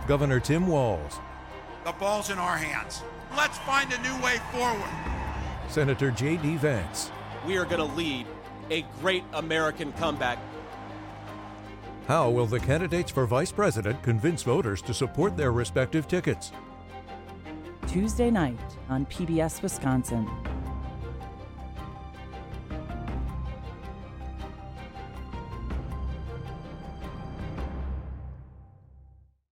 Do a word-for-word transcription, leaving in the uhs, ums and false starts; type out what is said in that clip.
Governor Tim Walz, The ball's in our hands. Let's find a new way forward. Senator J D. Vance. We are going to lead a great American comeback. How will the candidates for vice president convince voters to support their respective tickets? Tuesday night on P B S Wisconsin.